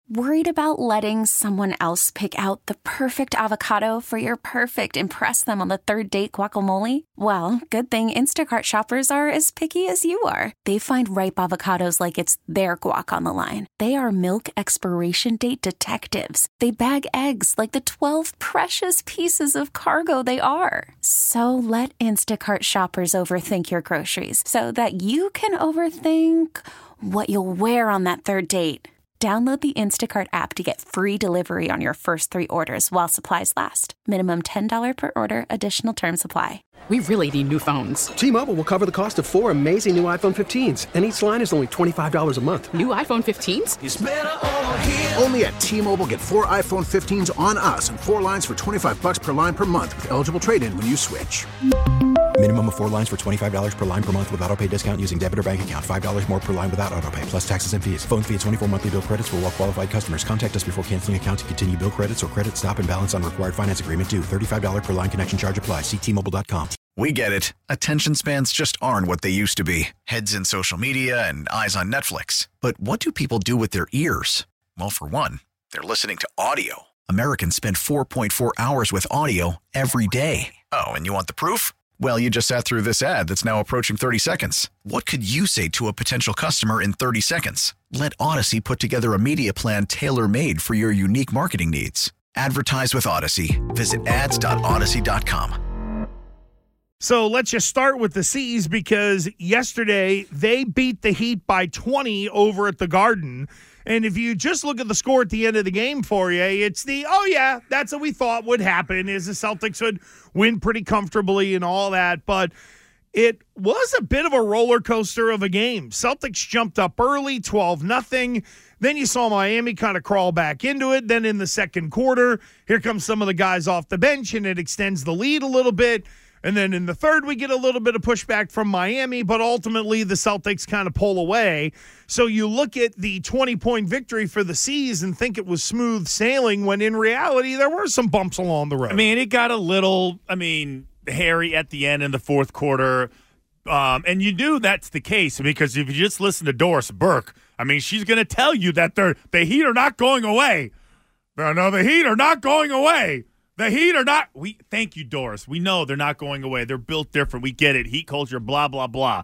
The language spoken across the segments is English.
Worried about letting someone else pick out the perfect avocado for your perfect impress them on the third date guacamole? Well, good thing Instacart shoppers are as picky as you are. They find ripe avocados like it's their guac on the line. They are milk expiration date detectives. They bag eggs like the 12 precious pieces of cargo they are. So let Instacart shoppers overthink your groceries so that you can overthink what you'll wear on that third date. Download the Instacart app to get free delivery on your first 3 orders while supplies last. Minimum $10 per order. Additional terms apply. We really need new phones. T-Mobile will cover the cost of 4 amazing new iPhone 15s, and each line is only $25 a month. New iPhone 15s? It's better over here. Only at T-Mobile, get 4 iPhone 15s on us and 4 lines for $25 per line per month with eligible trade-in when you switch. Minimum of 4 lines for $25 per line per month with autopay discount using debit or bank account. $5 more per line without autopay, plus taxes and fees. Phone fee at 24 monthly bill credits for well-qualified customers. Contact us before canceling account to continue bill credits or credit stop and balance on required finance agreement due. $35 per line connection charge applies. See T-Mobile.com. We get it. Attention spans just aren't what they used to be. Heads in social media and eyes on Netflix. But what do people do with their ears? Well, for one, they're listening to audio. Americans spend 4.4 hours with audio every day. Oh, and you want the proof? Well, you just sat through this ad that's now approaching 30 seconds. What could you say to a potential customer in 30 seconds? Let Odyssey put together a media plan tailor-made for your unique marketing needs. Advertise with Odyssey. Visit ads.odyssey.com. So let's just start with the C's because yesterday they beat the Heat by 20 over at the Garden. And if you just look at the score at the end of the game for you, it's that's what we thought would happen is the Celtics would win pretty comfortably and all that. But it was a bit of a roller coaster of a game. Celtics jumped up early, 12-0. Then you saw Miami kind of crawl back into it. Then in the second quarter, here comes some of the guys off the bench, and it extends the lead a little bit. And then in the third, we get a little bit of pushback from Miami, but ultimately the Celtics kind of pull away. So you look at the 20-point victory for the C's and think it was smooth sailing when in reality there were some bumps along the road. I mean, it got a little, hairy at the end in the fourth quarter. And you knew that's the case because if you just listen to Doris Burke, she's going to tell you that the Heat are not going away. No, the Heat are not going away. The Heat are not – thank you, Doris. We know they're not going away. They're built different. We get it. Heat culture, blah, blah, blah.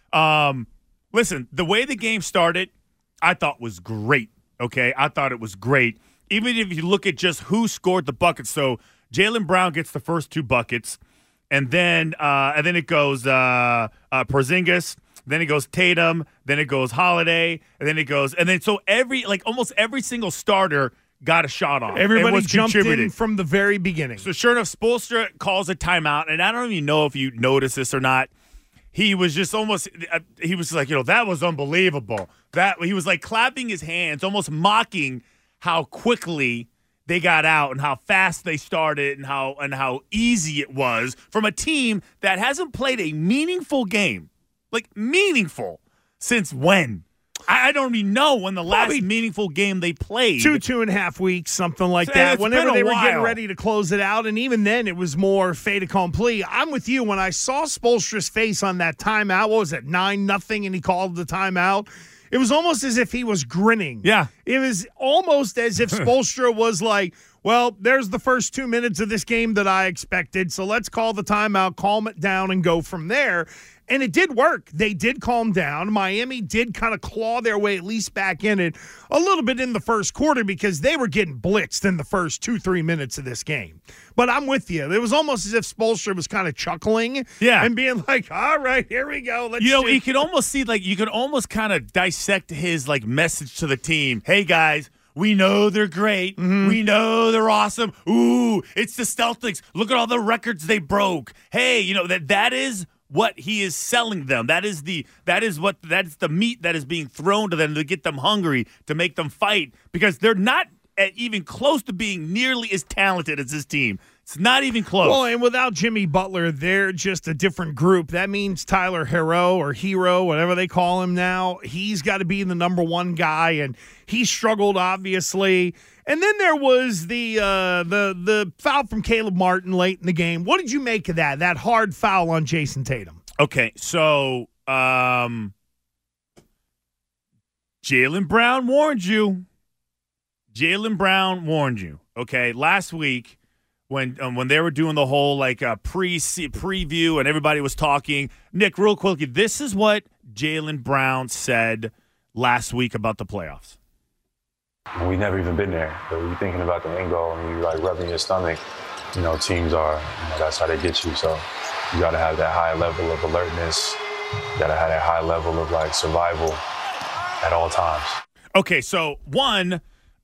Listen, the way the game started, I thought was great, okay? I thought it was great. Even if you look at just who scored the buckets. So Jaylen Brown gets the first 2 buckets, and then it goes Porzingis, then it goes Tatum, then it goes Holiday, and then it goes – and then so almost every single starter – got a shot off. Everybody jumped in from the very beginning. So sure enough, Spoelstra calls a timeout, and I don't even know if you noticed this or not. He was just almost – he was like, that was unbelievable. He was like clapping his hands, almost mocking how quickly they got out and how fast they started and how easy it was from a team that hasn't played a meaningful game, meaningful, since when? I don't even know when the last meaningful game they played. 2.5 weeks, something like that. Whenever they were getting ready to close it out, and even then it was more fait accompli. I'm with you. When I saw Spoelstra's face on that timeout, what was it, 9-0, and he called the timeout, it was almost as if he was grinning. Yeah. It was almost as if Spoelstra was like, well, there's the first 2 minutes of this game that I expected, so let's call the timeout, calm it down, and go from there. And it did work. They did calm down. Miami did kind of claw their way at least back in it a little bit in the first quarter because they were getting blitzed in the first 2-3 minutes of this game. But I'm with you. It was almost as if Spoelstra was kind of chuckling and being like, all right, here we go. You could almost see, you could almost kind of dissect his, message to the team. Hey, guys. We know they're great. Mm-hmm. We know they're awesome. Ooh, it's the Celtics. Look at all the records they broke. Hey, that is what he is selling them. That is the meat that is being thrown to them to get them hungry, to make them fight, because they're not even close to being nearly as talented as this team. It's not even close. Well, and without Jimmy Butler, they're just a different group. That means Tyler Hero, whatever they call him now, he's got to be the number one guy, and he struggled, obviously. And then there was the foul from Caleb Martin late in the game. What did you make of that hard foul on Jason Tatum? Okay, so Jaylen Brown warned you. Jaylen Brown warned you, okay, last week when they were doing the whole preview and everybody was talking. Nick, real quickly, this is what Jaylen Brown said last week about the playoffs. We've never even been there, but when you're thinking about the end goal and you're rubbing your stomach, teams are, that's how they get you. So you got to have that high level of alertness. You got to have that high level of survival at all times. Okay, so one,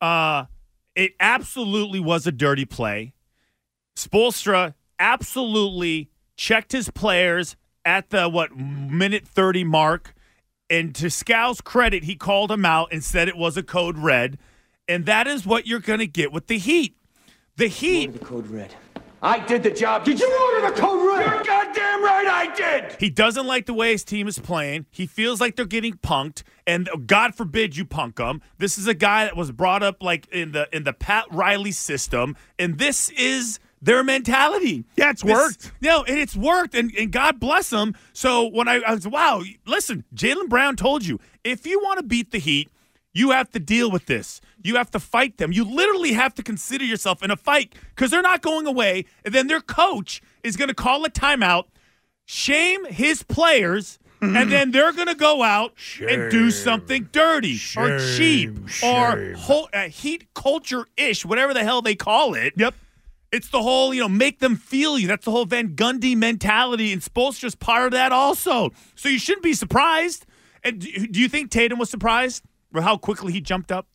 it absolutely was a dirty play. Spoelstra absolutely checked his players at the, minute 30 mark. And to Scal's credit, he called him out and said it was a code red. And that is what you're going to get with the Heat. The Heat. The code red. I did the job. Did you order the code red? You're goddamn right I did. He doesn't like the way his team is playing. He feels like they're getting punked. And God forbid you punk them. This is a guy that was brought up in the Pat Riley system. And this is their mentality. Yeah, it's worked. And it's worked, and God bless them. So when I was, wow, listen, Jaylen Brown told you, if you want to beat the Heat, you have to deal with this. You have to fight them. You literally have to consider yourself in a fight because they're not going away, and then their coach is going to call a timeout, shame his players, and then they're going to go out and do something dirty or cheap or Heat culture-ish, whatever the hell they call it. Yep. It's the whole, make them feel you. That's the whole Van Gundy mentality, and Spoelstra's part of that also. So you shouldn't be surprised. And do you think Tatum was surprised or how quickly he jumped up?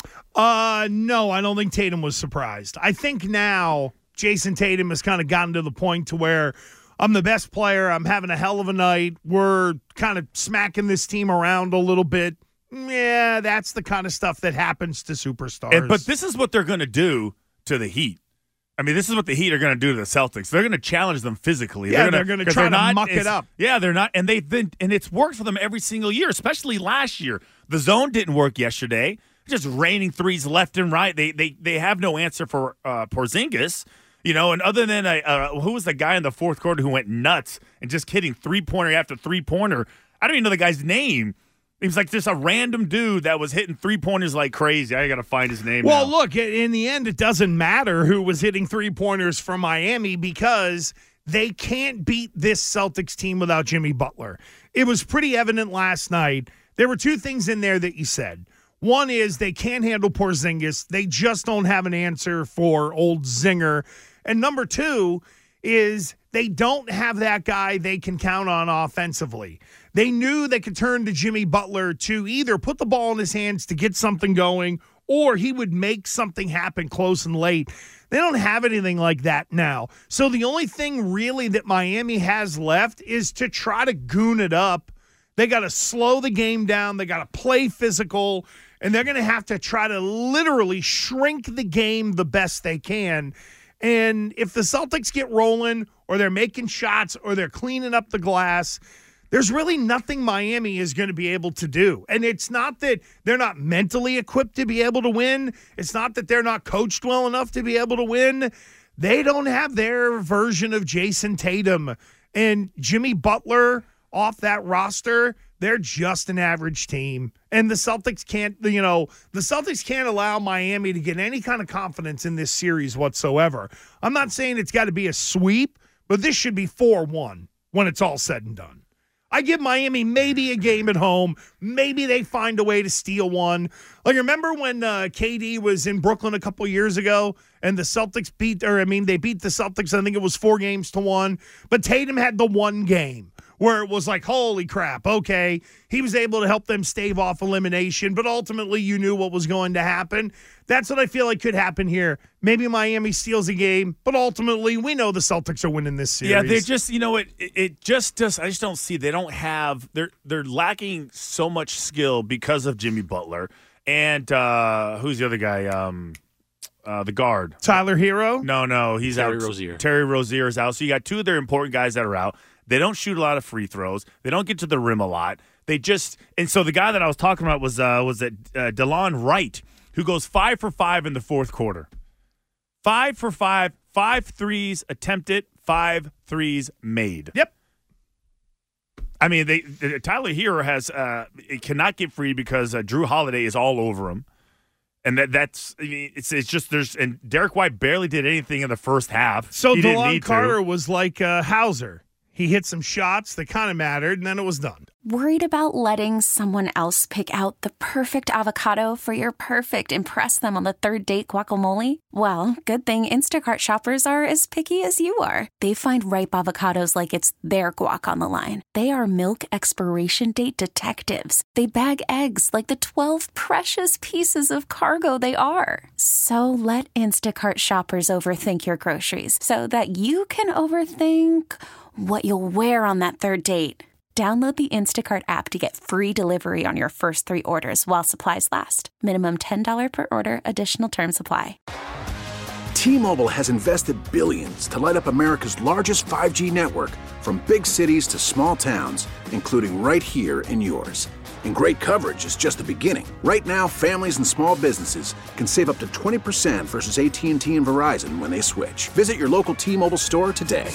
No, I don't think Tatum was surprised. I think now Jason Tatum has kind of gotten to the point to where I'm the best player. I'm having a hell of a night. We're kind of smacking this team around a little bit. Yeah, that's the kind of stuff that happens to superstars. But this is what they're going to do to the Heat. I mean, this is what the Heat are going to do to the Celtics. They're going to challenge them physically. Yeah, they're going to try to muck it up. Yeah, they're not, and it's worked for them every single year, especially last year. The zone didn't work yesterday. Just raining threes left and right. They have no answer for Porzingis, And other than who was the guy in the fourth quarter who went nuts and just hitting 3-pointer after 3-pointer? I don't even know the guy's name. He was like just a random dude that was hitting 3-pointers like crazy. I got to find his name Well, now. Look, in the end, it doesn't matter who was hitting 3-pointers from Miami because they can't beat this Celtics team without Jimmy Butler. It was pretty evident last night. There were two things in there that you said. One is they can't handle Porzingis. They just don't have an answer for old Zinger. And number two is they don't have that guy they can count on offensively. They knew they could turn to Jimmy Butler to either put the ball in his hands to get something going or he would make something happen close and late. They don't have anything like that now. So the only thing really that Miami has left is to try to goon it up. They got to slow the game down. They got to play physical, and they're going to have to try to literally shrink the game the best they can. And if the Celtics get rolling or they're making shots or they're cleaning up the glass, there's really nothing Miami is going to be able to do. And it's not that they're not mentally equipped to be able to win. It's not that they're not coached well enough to be able to win. They don't have their version of Jason Tatum. And Jimmy Butler off that roster, they're just an average team. And the Celtics can't allow Miami to get any kind of confidence in this series whatsoever. I'm not saying it's got to be a sweep, but this should be 4-1 when it's all said and done. I give Miami maybe a game at home. Maybe they find a way to steal one. Like, remember when KD was in Brooklyn a couple years ago and the Celtics beat the Celtics, I think it was 4-1, but Tatum had the one game where it was like, holy crap, okay, he was able to help them stave off elimination, but ultimately you knew what was going to happen. That's what I feel like could happen here. Maybe Miami steals a game, but ultimately we know the Celtics are winning this series. Yeah, they're just, it just I just don't see, they don't have, they're lacking so much skill because of Jimmy Butler. And who's the other guy? The guard. Tyler Hero? No, he's Terry out. Rozier. Terry Rozier is out. So you got two of their important guys that are out. They don't shoot a lot of free throws. They don't get to the rim a lot. And so the guy that I was talking about was DeLon Wright, who goes 5 for 5 in the fourth quarter. 5 for 5, 5 threes attempted, 5 threes made. Yep. I mean, Tyler Hero cannot get free because Drew Holiday is all over him. And that's, I mean, it's just and Derek White barely did anything in the first half. So he didn't DeLon need Carter to. was like Hauser. He hit some shots that kind of mattered, and then it was done. Worried about letting someone else pick out the perfect avocado for your perfect impress them on the third date guacamole? Well, good thing Instacart shoppers are as picky as you are. They find ripe avocados like it's their guac on the line. They are milk expiration date detectives. They bag eggs like the 12 precious pieces of cargo they are. So let Instacart shoppers overthink your groceries so that you can overthink what you'll wear on that third date. Download the Instacart app to get free delivery on your first 3 orders while supplies last. Minimum $10 per order. Additional terms apply. T-Mobile has invested billions to light up America's largest 5G network, from big cities to small towns, including right here in yours. And great coverage is just the beginning. Right now, families and small businesses can save up to 20% versus AT&T and Verizon when they switch. Visit your local T-Mobile store today.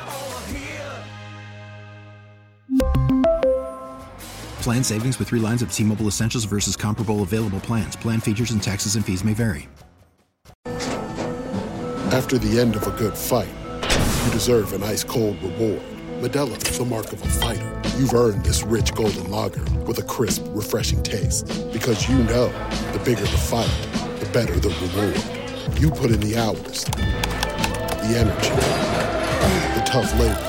Plan savings with 3 lines of T-Mobile Essentials versus comparable available plans. Plan features and taxes and fees may vary. After the end of a good fight, you deserve an ice-cold reward. Modelo is the mark of a fighter. You've earned this rich golden lager with a crisp, refreshing taste. Because you know, the bigger the fight, the better the reward. You put in the hours, the energy, the tough labor.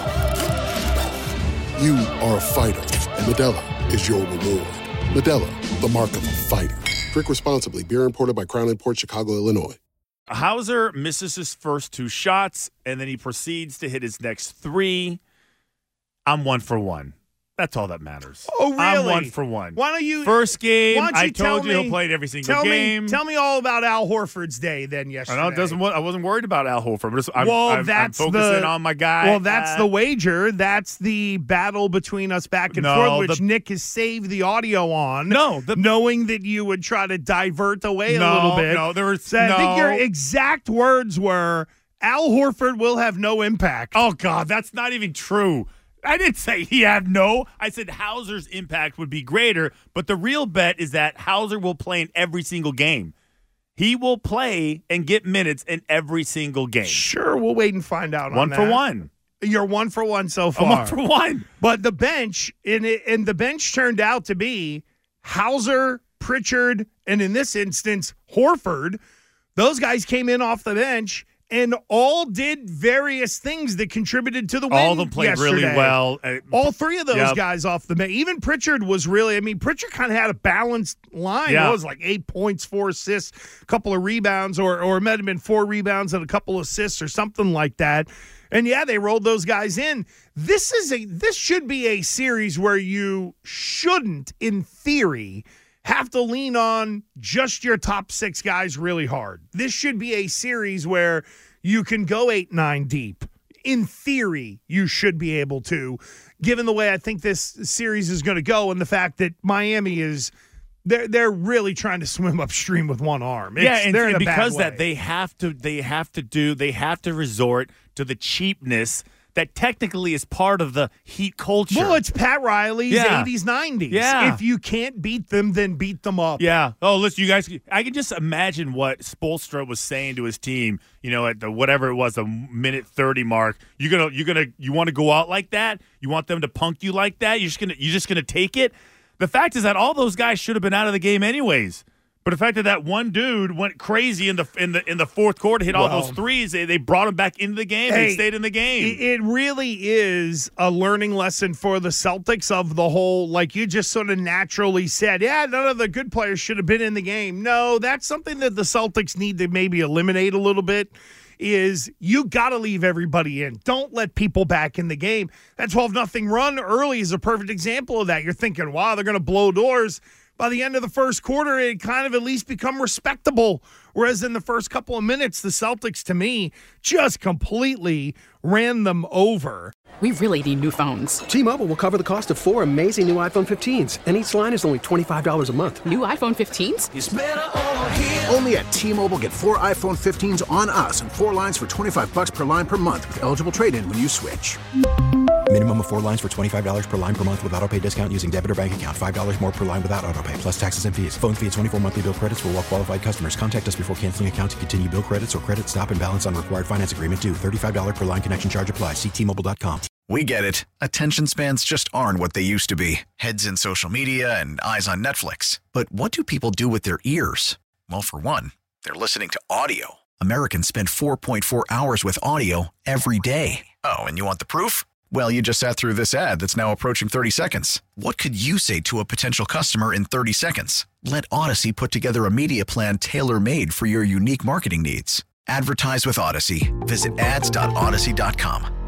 You are a fighter, and Modelo is your reward. Modelo, the mark of a fighter. Drink responsibly. Beer imported by Crown Imports, Chicago, Illinois. Hauser misses his first 2 shots, and then he proceeds to hit his next 3. I'm 1 for 1. That's all that matters. Oh, really? I'm 1 for 1. Why don't you? First game, I told you he'll play every single game. Tell me all about Al Horford's day then yesterday. I wasn't worried about Al Horford. But I'm focusing on my guy. Well, that's the wager. That's the battle between us back and forth, which Nick has saved the audio on. Knowing that you would try to divert away a little bit. I think your exact words were, Al Horford will have no impact. Oh, God, that's not even true. I didn't say he had no. I said Hauser's impact would be greater, but the real bet is that Hauser will play in every single game. He will play and get minutes in every single game. Sure, we'll wait and find out. 1 for 1. You're 1 for 1 so far. I'm 1 for 1. But the bench, and the bench turned out to be Hauser, Pritchard, and in this instance, Horford. Those guys came in off the bench and all did various things that contributed to the win. All of them played yesterday. really well. All 3 of those guys off the bench. Even Pritchard was really, Pritchard kind of had a balanced line. Yeah. It was like 8 points, 4 assists, a couple of rebounds, or it might have been 4 rebounds and a couple of assists or something like that. And, yeah, they rolled those guys in. This should be a series where you shouldn't, in theory, have to lean on just your top 6 guys really hard. This should be a series where you can go 8-9 deep. In theory, you should be able to, given the way I think this series is going to go and the fact that Miami is they're really trying to swim upstream with one arm. And because that they have to resort to the cheapness that technically is part of the Heat culture. Well, it's Pat Riley's 80s, 90s. Yeah. If you can't beat them, then beat them up. Yeah. Oh, listen, you guys, I can just imagine what Spoelstra was saying to his team, at the whatever it was, the minute 30 mark. You want to go out like that? You want them to punk you like that? You're just gonna take it? The fact is that all those guys should have been out of the game anyways. But the fact that one dude went crazy in the fourth quarter, hit all those threes, they brought him back into the game. They stayed in the game. It really is a learning lesson for the Celtics of the whole, like you just sort of naturally said, none of the good players should have been in the game. No, that's something that the Celtics need to maybe eliminate a little bit. Is you got to leave everybody in. Don't let people back in the game. That 12-0 run early is a perfect example of that. You're thinking, wow, they're going to blow doors. By the end of the first quarter, it kind of at least become respectable. Whereas in the first couple of minutes, the Celtics, to me, just completely ran them over. We really need new phones. T-Mobile will cover the cost of 4 amazing new iPhone 15s, and each line is only $25 a month. New iPhone 15s? It's better over here. Only at T-Mobile, get 4 iPhone 15s on us and 4 lines for $25 per line per month with eligible trade-in when you switch. Minimum of 4 lines for $25 per line per month with auto pay discount using debit or bank account. $5 more per line without auto pay, plus taxes and fees. Phone fee at 24 monthly bill credits for well qualified customers. Contact us before canceling account to continue bill credits or credit stop and balance on required finance agreement due. $35 per line connection charge applies. See T-Mobile.com. We get it. Attention spans just aren't what they used to be. Heads in social media and eyes on Netflix. But what do people do with their ears? Well, for one, they're listening to audio. Americans spend 4.4 hours with audio every day. Oh, and you want the proof? Well, you just sat through this ad that's now approaching 30 seconds. What could you say to a potential customer in 30 seconds? Let Odyssey put together a media plan tailor-made for your unique marketing needs. Advertise with Odyssey. Visit ads.odyssey.com.